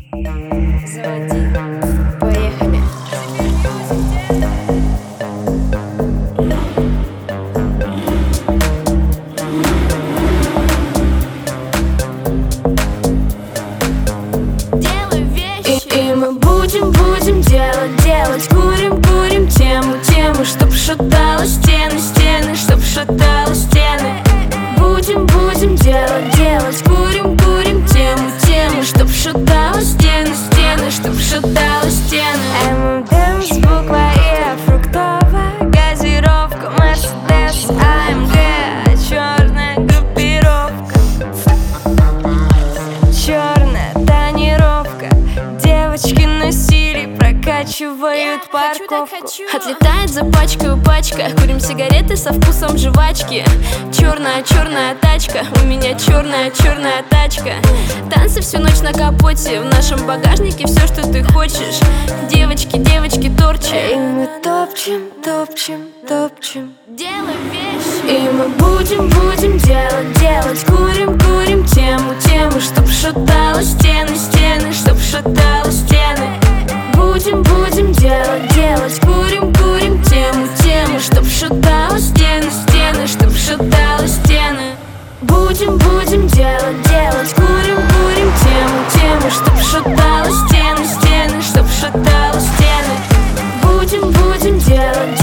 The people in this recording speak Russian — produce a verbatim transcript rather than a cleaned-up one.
Заводи. Поехали. Делай вещи. И, и мы будем, будем делать, делать. Курим, курим тему, тему, чтоб шатало стены, стены, чтоб шатало стены. Будем, будем делать, делать. Курим, курим тему, тему, чтоб шатало стены, стены, чтоб шатало стены. эм эм эм с буквой И, фруктовая газировка, Мерседес, а эм гэ, черная группировка, черная тонировка. Девочки на силе прокачивают yeah, парковку. Хочу, хочу. Отлетает за пачкой у пачка. Курим сигареты со вкусом жвачки. Черная, черная тачка. У меня черная, черная тачка. Танцы всю ночь на капоте. В нашем багажнике все, что ты хочешь. Девочки, девочки, торчи. И мы топчем, топчем, топчем. Делай вещи. И мы будем, будем делать, делать. Курим, курим тему, тему, чтоб шатало стены, стены, чтоб шатало стены. Будем, будем делать, делать. Курим, курим тему, тему, чтоб шатало стены, стены, чтоб шатало стены. Будем, будем делать, делать. Курим, курим тему, тему, чтоб шатало стены, стены, чтоб шатало стены. Будем, будем делать,